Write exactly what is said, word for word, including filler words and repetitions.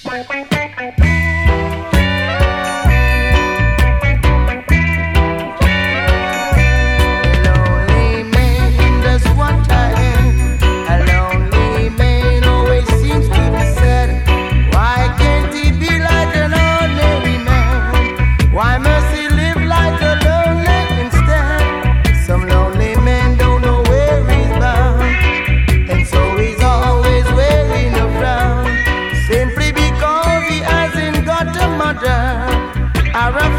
Simply because he hasn't got a mother or a